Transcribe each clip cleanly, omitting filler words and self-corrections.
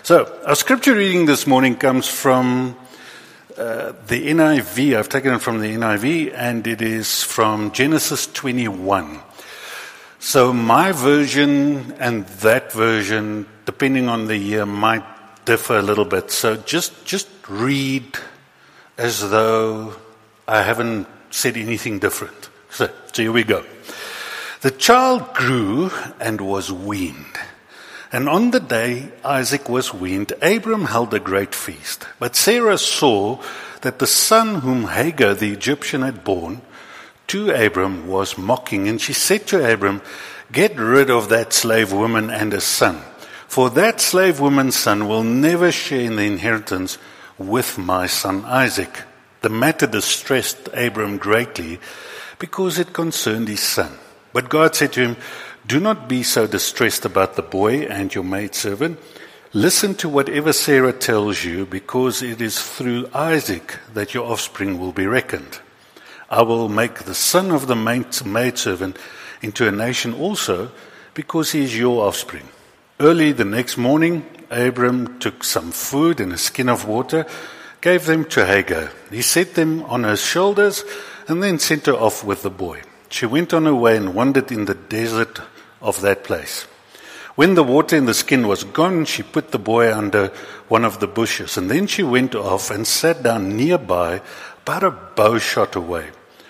So, our scripture reading this morning comes from the NIV. I've taken it from the NIV, and it is from Genesis 21. So, my version and that version, depending on the year, might differ a little bit. So, just read as though I haven't said anything different. So here we go. The child grew and was weaned. And on the day Isaac was weaned, Abram held a great feast. But Sarah saw that the son whom Hagar the Egyptian had borne to Abram was mocking. And she said to Abram, "Get rid of that slave woman and her son. For that slave woman's son will never share in the inheritance with my son Isaac." The matter distressed Abram greatly because it concerned his son. But God said to him, "Do not be so distressed about the boy and your maidservant. Listen to whatever Sarah tells you, because it is through Isaac that your offspring will be reckoned. I will make the son of the maidservant into a nation also, because he is your offspring." Early the next morning, Abram took some food and a skin of water, gave them to Hagar. He set them on her shoulders and then sent her off with the boy. She went on her way and wandered in the desert of that place. When the water in the skin was gone, she put the boy under one of the bushes, and then she went off and sat down nearby, about a bow shot away.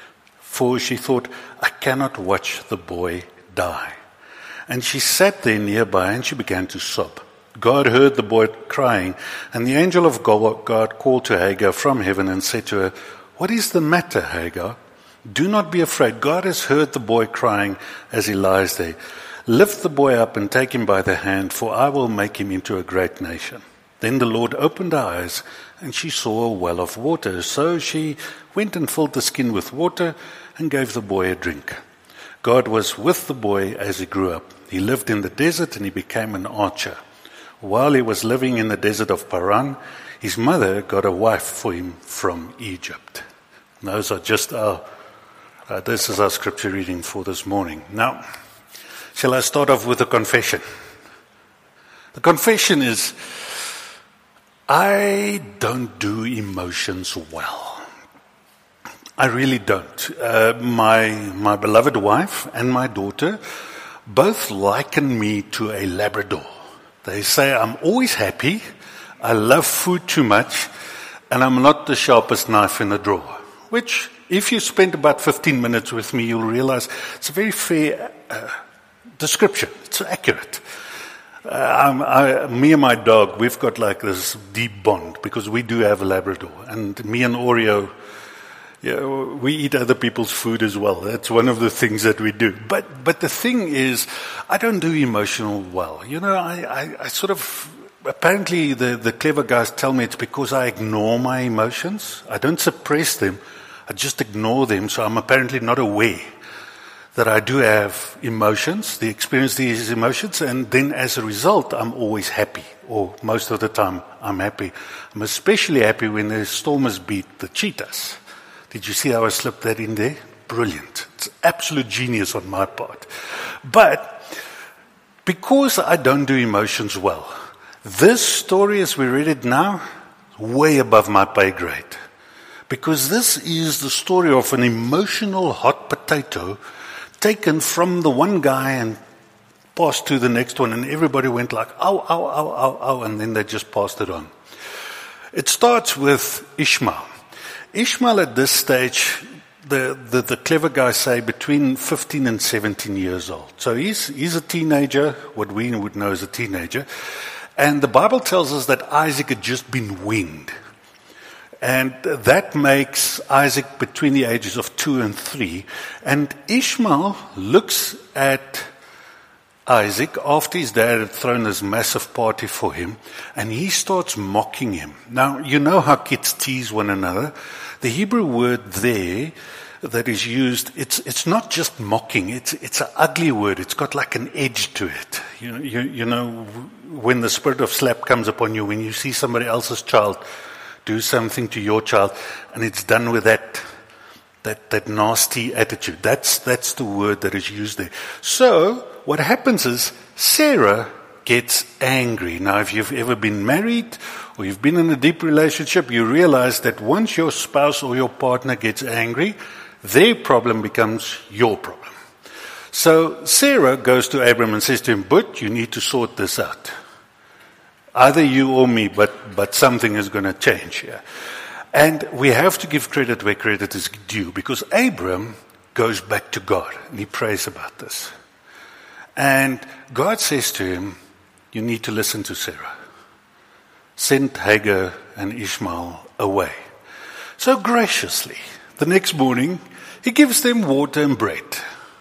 For she thought, "I cannot watch the boy die." And she sat there nearby and she began to sob. God heard the boy crying, and the angel of God called to Hagar from heaven and said to her, "What is the matter, Hagar? Do not be afraid. God has heard the boy crying as he lies there. Lift the boy up and take him by the hand, for I will make him into a great nation." Then the Lord opened her eyes, and she saw a well of water. So she went and filled the skin with water and gave the boy a drink. God was with the boy as he grew up. He lived in the desert and he became an archer. While he was living in the desert of Paran, his mother got a wife for him from Egypt. Those are just this is our scripture reading for this morning. Now, shall I start off with a confession? The confession is, I don't do emotions well. I really don't. My beloved wife and my daughter both liken me to a Labrador. They say I'm always happy, I love food too much, and I'm not the sharpest knife in the drawer. Which, if you spend about 15 minutes with me, you'll realize it's a very fair description. It's accurate. Me and my dog, we've got like this deep bond because we do have a Labrador. And me and Oreo, we eat other people's food as well. That's one of the things that we do. But the thing is, I don't do emotional well. You know, I sort of, apparently the clever guys tell me it's because I ignore my emotions. I don't suppress them. I just ignore them. So I'm apparently not aware that I do have emotions, experience these emotions, and then as a result, I'm always happy, or most of the time I'm happy. I'm especially happy when the Stormers beat the Cheetahs. Did you see how I slipped that in there? Brilliant. It's absolute genius on my part. But because I don't do emotions well, this story as we read it now, way above my pay grade. Because this is the story of an emotional hot potato taken from the one guy and passed to the next one, and everybody went like, ow, ow, ow, ow, ow, and then they just passed it on. It starts with Ishmael. Ishmael at this stage, the clever guys say between 15 and 17 years old. So he's a teenager, what we would know as a teenager. And the Bible tells us that Isaac had just been weaned. And that makes Isaac between the ages of 2 and 3. And Ishmael looks at Isaac after his dad had thrown this massive party for him, and he starts mocking him. Now, you know how kids tease one another. The Hebrew word there that is used, it's not just mocking, it's an ugly word. It's got like an edge to it. You know, when the spirit of slap comes upon you, when you see somebody else's child do something to your child, and it's done with that nasty attitude. That's the word that is used there. So what happens is Sarah gets angry. Now, if you've ever been married or you've been in a deep relationship, you realize that once your spouse or your partner gets angry, their problem becomes your problem. So Sarah goes to Abram and says to him, "But you need to sort this out. Either you or me, but something is going to change here." And we have to give credit where credit is due, because Abram goes back to God and he prays about this. And God says to him, "You need to listen to Sarah. Send Hagar and Ishmael away." So graciously, the next morning, he gives them water and bread.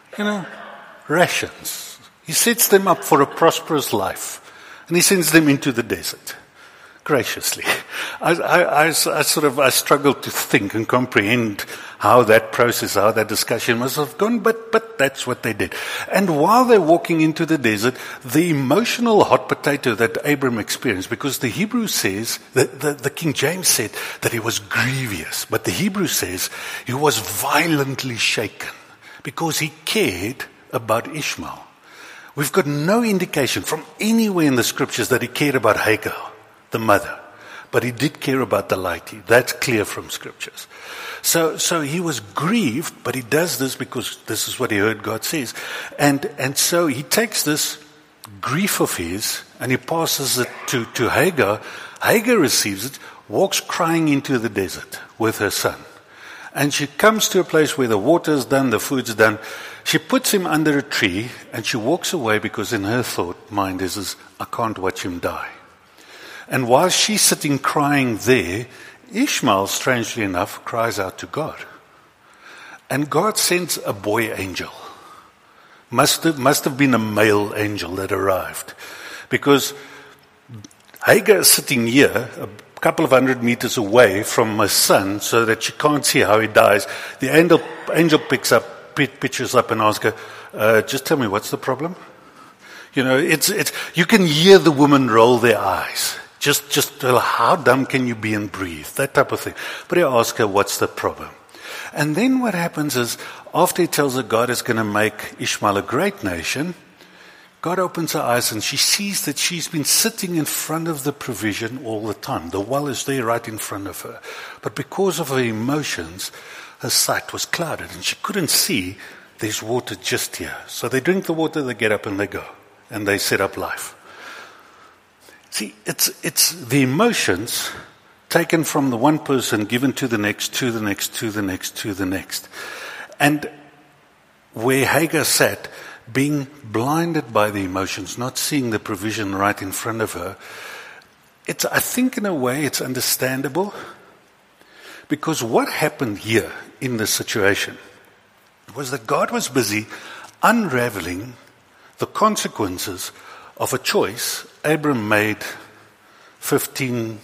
Rations. He sets them up for a prosperous life. And he sends them into the desert. Graciously. I struggle to think and comprehend how that process, how that discussion must have gone, but that's what they did. And while they're walking into the desert, the emotional hot potato that Abram experienced, because the Hebrew says, the King James said that he was grievous, but the Hebrew says he was violently shaken because he cared about Ishmael. We've got no indication from anywhere in the scriptures that he cared about Hagar, the mother. But he did care about the laity. That's clear from scriptures. So he was grieved, but he does this because this is what he heard God says. And so he takes this grief of his and he passes it to Hagar. Hagar receives it, walks crying into the desert with her son. And she comes to a place where the water's done, the food's done. She puts him under a tree and she walks away because in her mind is, I can't watch him die. And while she's sitting crying there, Ishmael, strangely enough, cries out to God. And God sends a boy angel. Must have been a male angel that arrived. Because Hagar is sitting here, a couple of 100 meters away from her son, so that she can't see how he dies. The angel pitches up and asks her, "Just tell me, what's the problem?" You can hear the woman roll their eyes. Just how dumb can you be and breathe? That type of thing. But he asks her, "What's the problem?" And then what happens is, after he tells her God is going to make Ishmael a great nation, God opens her eyes and she sees that she's been sitting in front of the provision all the time. The well is there right in front of her. But because of her emotions, her sight was clouded and she couldn't see there's water just here. So they drink the water, they get up and they go. And they set up life. See, it's the emotions taken from the one person, given to the next, to the next, to the next, to the next. And where Hagar sat, being blinded by the emotions, not seeing the provision right in front of her, I think in a way it's understandable. Because what happened here in this situation was that God was busy unraveling the consequences of a choice Abram made 15,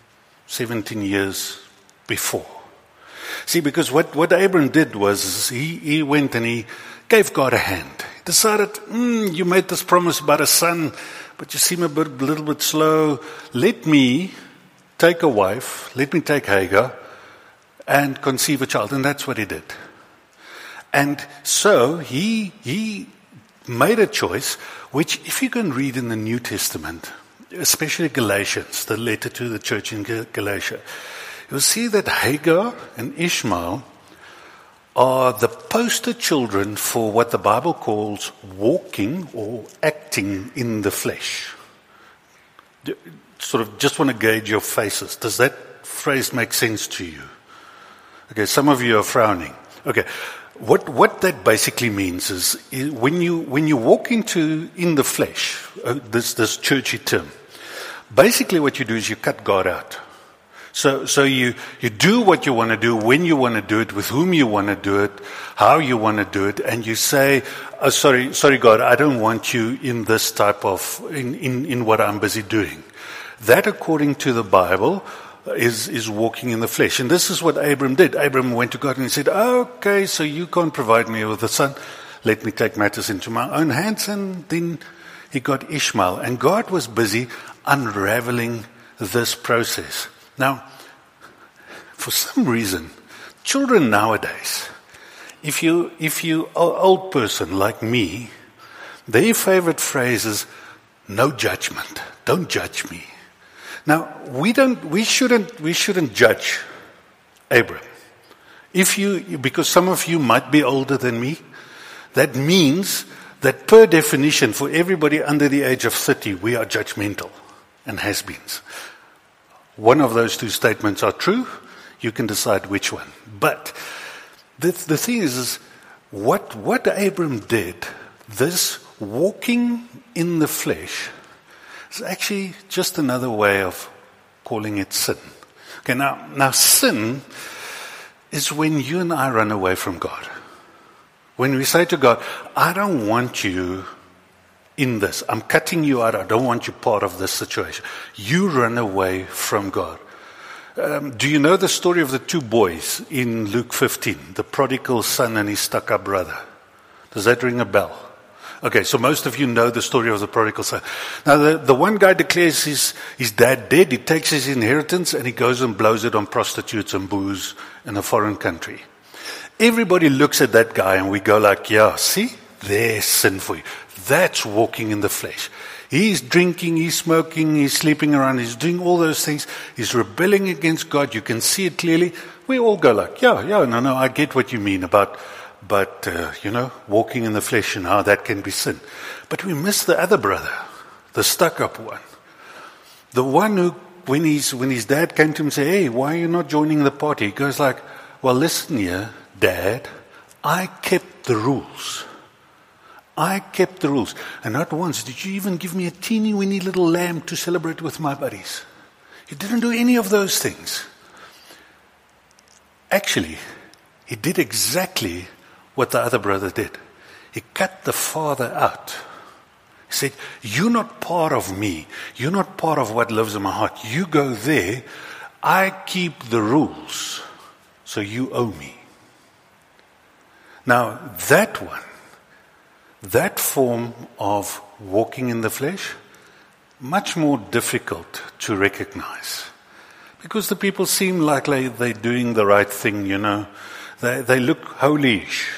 17 years before. See, because what Abram did was he went and he gave God a hand. He decided, you made this promise about a son, but you seem a little bit slow. Let me take a wife, let me take Hagar, and conceive a child. And that's what he did. And so he made a choice, which if you can read in the New Testament, especially Galatians, the letter to the church in Galatia, you'll see that Hagar and Ishmael are the poster children for what the Bible calls walking or acting in the flesh. Sort of just want to gauge your faces. Does that phrase make sense to you? Okay, some of you are frowning. Okay, what that basically means is when you walk in the flesh, this churchy term, basically what you do is you cut God out. So you do what you want to do, when you want to do it, with whom you want to do it, how you want to do it, and you say, oh, sorry God, I don't want you in this type of, in what I'm busy doing. That, according to the Bible, is walking in the flesh. And this is what Abram did. Abram went to God and he said, okay, so you can't provide me with a son. Let me take matters into my own hands. And then he got Ishmael. And God was busy unraveling this process. Now, for some reason, children nowadays, if you are an old person like me, their favorite phrase is, no judgment. Don't judge me. Now, we shouldn't judge Abram. Because some of you might be older than me, that means that per definition, for everybody under the age of 30, we are judgmental and has-beens. One of those two statements are true. You can decide which one. But the thing is what Abram did, this walking in the flesh, is actually just another way of calling it sin. Okay, now sin is when you and I run away from God. When we say to God, I don't want you in this. I'm cutting you out. I don't want you part of this situation. You run away from God. Do you know the story of the two boys in Luke 15? The prodigal son and his stuck-up brother. Does that ring a bell? Okay, so most of you know the story of the prodigal son. Now, the one guy declares his dad dead. He takes his inheritance and he goes and blows it on prostitutes and booze in a foreign country. Everybody looks at that guy and we go like, yeah, see? There's sin for you. That's walking in the flesh. He's drinking, he's smoking, he's sleeping around, he's doing all those things. He's rebelling against God. You can see it clearly. We all go like, yeah, no, I get what you mean about walking in the flesh and how that can be sin. But we miss the other brother, the stuck-up one. The one who, when his dad came to him and said, hey, why are you not joining the party? He goes like, well, listen here, Dad, I kept the rules. I kept the rules. And not once did you even give me a teeny weeny little lamb to celebrate with my buddies. You didn't do any of those things. Actually, he did exactly what the other brother did. He cut the father out. He said, you're not part of me. You're not part of what lives in my heart. You go there. I keep the rules. So you owe me. Now, that form of walking in the flesh, much more difficult to recognize. Because the people seem like they're doing the right thing, They look holy-ish.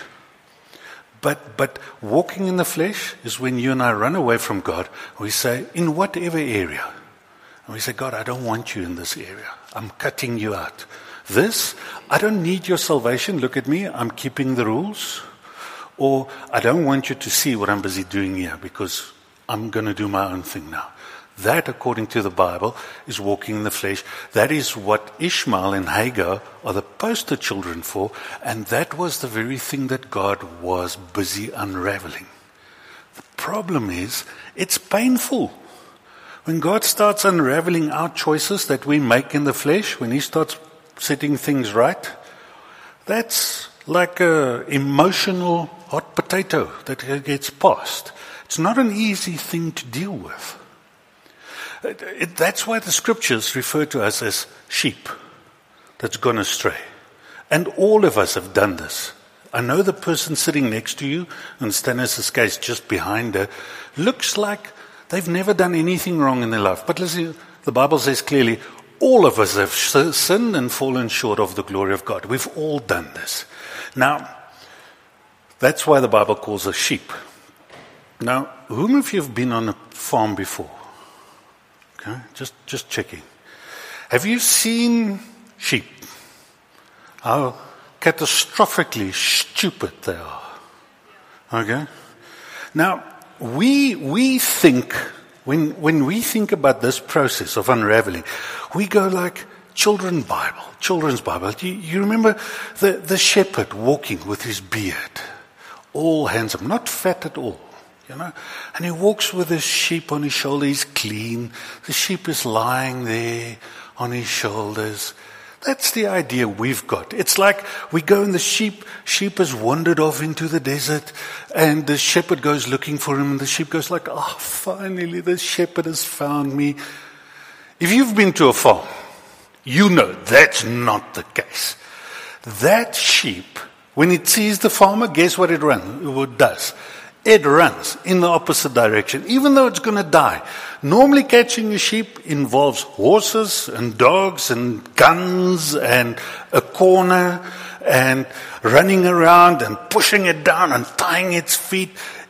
But walking in the flesh is when you and I run away from God. We say, in whatever area. And we say, God, I don't want you in this area. I'm cutting you out. This, I don't need your salvation. Look at me. I'm keeping the rules. Or I don't want you to see what I'm busy doing here because I'm going to do my own thing now. That, according to the Bible, is walking in the flesh. That is what Ishmael and Hagar are the poster children for. And that was the very thing that God was busy unraveling. The problem is, it's painful. When God starts unraveling our choices that we make in the flesh, when He starts setting things right, that's like an emotional hot potato that gets passed. It's not an easy thing to deal with. That's why the scriptures refer to us as sheep that's gone astray. And all of us have done this. I know the person sitting next to you, in Stannis' case just behind her, looks like they've never done anything wrong in their life. But listen, the Bible says clearly, all of us have sinned and fallen short of the glory of God. We've all done this. Now, that's why the Bible calls us sheep. Now, whom of you have been on a farm before? Okay, just checking. Have you seen sheep? How catastrophically stupid they are. Okay? Now, we think, when we think about this process of unraveling, we go like children's Bible. You remember the shepherd walking with his beard, all handsome, not fat at all. And he walks with his sheep on his shoulder. He's clean. The sheep is lying there on his shoulders. That's the idea we've got. It's like we go and the sheep has wandered off into the desert and the shepherd goes looking for him and the sheep goes like, oh, finally the shepherd has found me. If you've been to a farm, you know that's not the case. That sheep, when it sees the farmer, guess what it does? It runs in the opposite direction, even though it's going to die. Normally catching a sheep involves horses and dogs and guns and a corner and running around and pushing it down and tying its feet.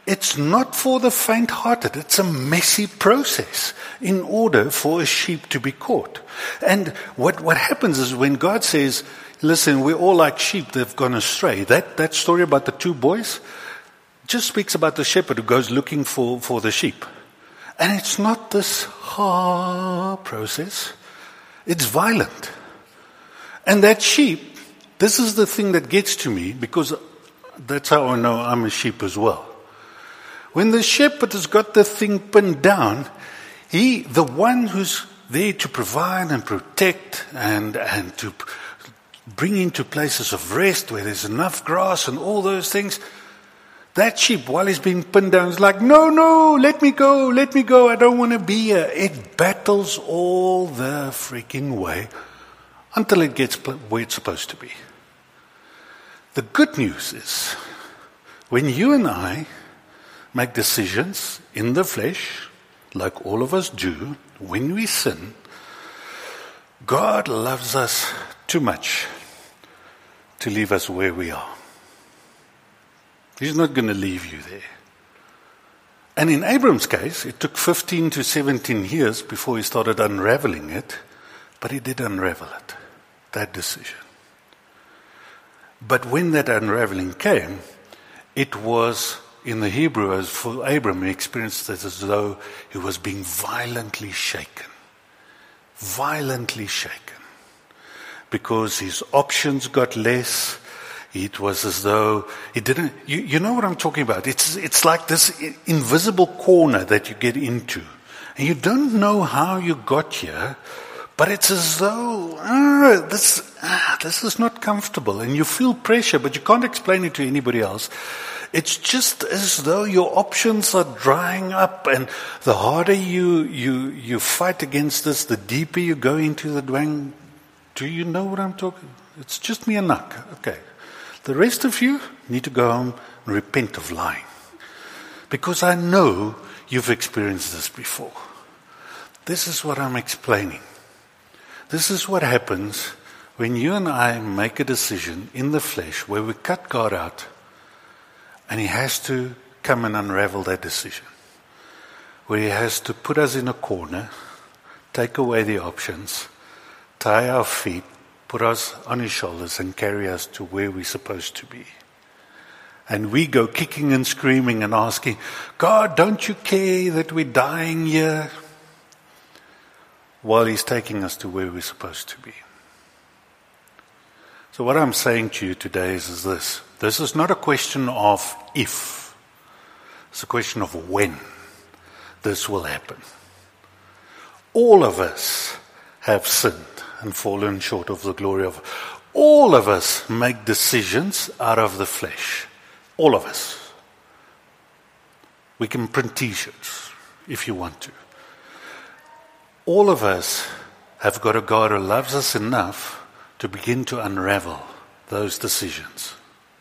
It's not for the faint-hearted. It's a messy process in order for a sheep to be caught. And what happens is when God says, listen, we're all like sheep, they've gone astray. That story about the two boys just speaks about the shepherd who goes looking for the sheep. And it's not this process. It's violent. And that sheep, this is the thing that gets to me, because that's how I know I'm a sheep as well. When the shepherd has got the thing pinned down, the one who's there to provide and protect and to bring into places of rest where there's enough grass and all those things, that sheep, while he's being pinned down, is like, no, let me go, I don't want to be here. It battles all the freaking way until it gets where it's supposed to be. The good news is, when you and I make decisions in the flesh, like all of us do, when we sin, God loves us too much to leave us where we are. He's not going to leave you there. And in Abram's case, it took 15 to 17 years before he started unraveling it, but he did unravel it, that decision. But when that unraveling came, it was, in the Hebrew, as for Abram, he experienced it as though he was being violently shaken. Violently shaken. Because his options got less. It was as though he didn't, you know what I'm talking about. It's like this invisible corner that you get into. And you don't know how you got here, but it's as though, this is not comfortable. And you feel pressure, but you can't explain it to anybody else. It's just as though your options are drying up, and the harder you fight against this, the deeper you go into the dwang. Do you know what I'm talking? It's just me and Nak. Okay. The rest of you need to go home and repent of lying. Because I know you've experienced this before. This is what I'm explaining. This is what happens when you and I make a decision in the flesh where we cut God out, and He has to come and unravel that decision. Where He has to put us in a corner, take away the options, tie our feet, put us on His shoulders and carry us to where we're supposed to be. And we go kicking and screaming and asking, God, don't you care that we're dying here? While He's taking us to where we're supposed to be. So what I'm saying to you today is this. This is not a question of if. It's a question of when this will happen. All of us have sinned and fallen short of the glory of. All of us make decisions out of the flesh. All of us. We can print t-shirts if you want to. All of us have got a God who loves us enough to begin to unravel those decisions.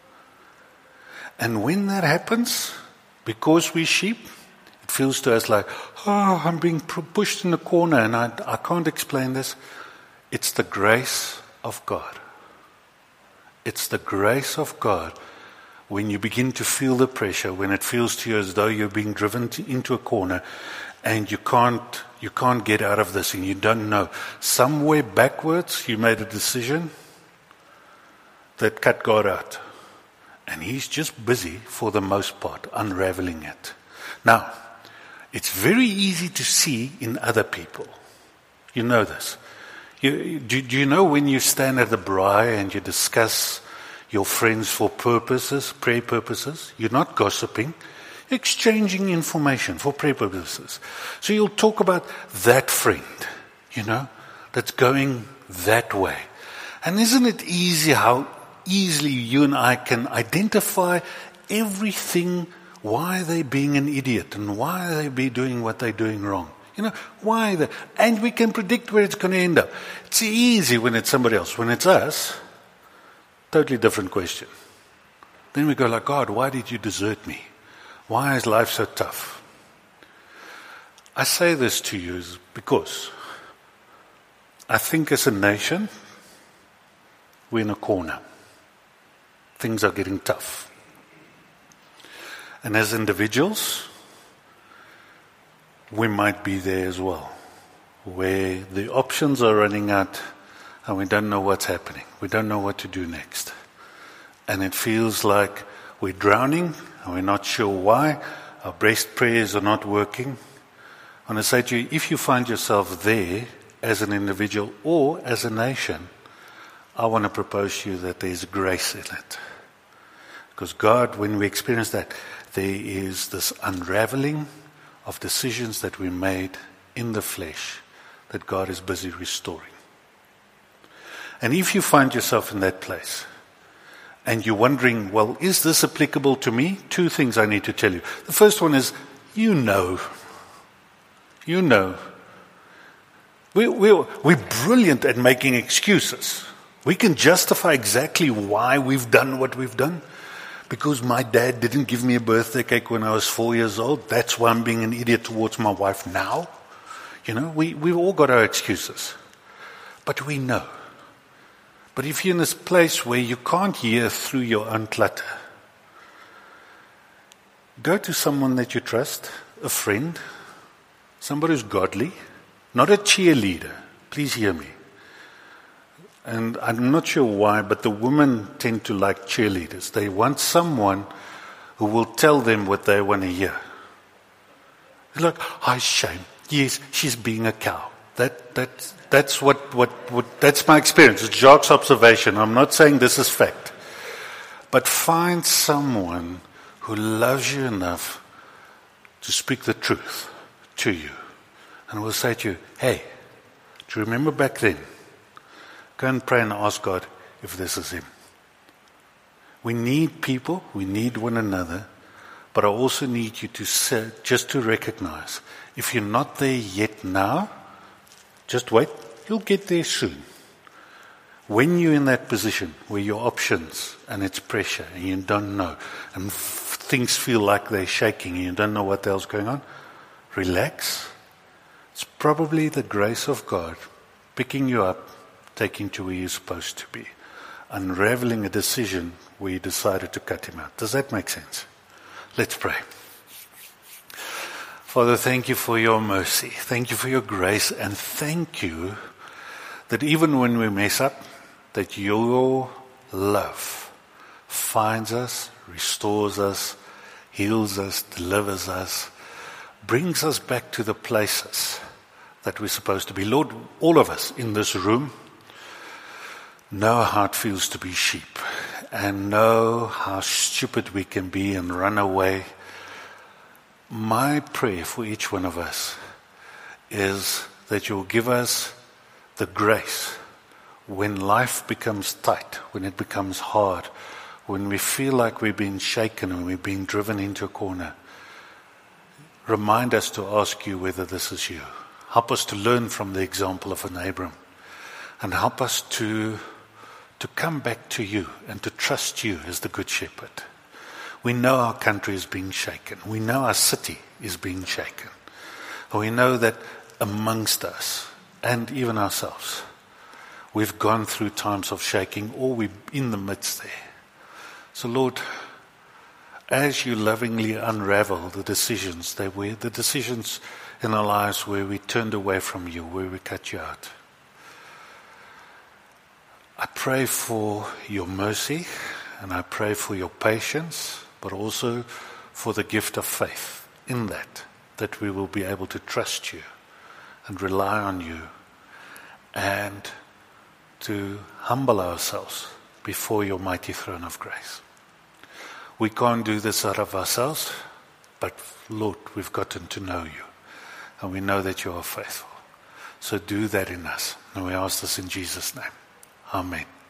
And when that happens, because we're sheep, it feels to us like, I'm being pushed in a corner and I can't explain this. It's the grace of God. It's the grace of God when you begin to feel the pressure, when it feels to you as though you're being driven into a corner and you can't get out of this and you don't know. Somewhere backwards you made a decision that cut God out. And He's just busy, for the most part, unraveling it. Now, it's very easy to see in other people. You know this. Do you know when you stand at the braai and you discuss your friends for purposes, prayer purposes? You're not gossiping. You're exchanging information for prayer purposes. So you'll talk about that friend, that's going that way. And isn't it easy how easily you and I can identify everything, why they're being an idiot and why they be doing what they're doing wrong. Why and we can predict where it's going to end up. It's easy when it's somebody else. When it's us, totally different question. Then we go like, God, why did you desert me? Why is life so tough? I say this to you because I think as a nation, we're in a corner. Things are getting tough. And as individuals, we might be there as well, where the options are running out and we don't know what's happening. We don't know what to do next. And it feels like we're drowning and we're not sure why. Our best prayers are not working. I want to say to you, if you find yourself there as an individual or as a nation, I want to propose to you that there's grace in it. Because God, when we experience that, there is this unraveling of decisions that we made in the flesh that God is busy restoring. And if you find yourself in that place and you're wondering, well, is this applicable to me? Two things I need to tell you. The first one is, you know. We're brilliant at making excuses. We can justify exactly why we've done what we've done. Because my dad didn't give me a birthday cake when I was 4 years old. That's why I'm being an idiot towards my wife now. We've all got our excuses. But we know. But if you're in this place where you can't hear through your own clutter, go to someone that you trust, a friend, somebody who's godly, not a cheerleader. Please hear me. And I'm not sure why, but the women tend to like cheerleaders. They want someone who will tell them what they want to hear. They're like, oh, shame. Yes, she's being a cow. That's that's my experience. It's Jacques' observation. I'm not saying this is fact. But find someone who loves you enough to speak the truth to you. And will say to you, hey, do you remember back then? Go and pray and ask God if this is Him. We need people, we need one another, but I also need you to just to recognize, if you're not there yet now, just wait, you'll get there soon. When you're in that position where your options and it's pressure and you don't know, and things feel like they're shaking and you don't know what the hell's going on, relax. It's probably the grace of God picking you up, taking to where you're supposed to be, unraveling a decision where you decided to cut him out. Does that make sense? Let's pray. Father, thank you for your mercy. Thank you for your grace, and thank you that even when we mess up, that your love finds us, restores us, heals us, delivers us, brings us back to the places that we're supposed to be. Lord, all of us in this room know how it feels to be sheep and know how stupid we can be and run away. My prayer for each one of us is that you'll give us the grace when life becomes tight, when it becomes hard, when we feel like we're being shaken and we're being driven into a corner. Remind us to ask you whether this is you. Help us to learn from the example of an Abram, and help us to come back to you and to trust you as the Good Shepherd. We know our country is being shaken. We know our city is being shaken. We know that amongst us, and even ourselves, we've gone through times of shaking, or we're in the midst there. So Lord, as you lovingly unravel the decisions in our lives where we turned away from you, where we cut you out, I pray for your mercy, and I pray for your patience, but also for the gift of faith in that we will be able to trust you and rely on you, and to humble ourselves before your mighty throne of grace. We can't do this out of ourselves, but Lord, we've gotten to know you, and we know that you are faithful. So do that in us. And we ask this in Jesus' name. Amen.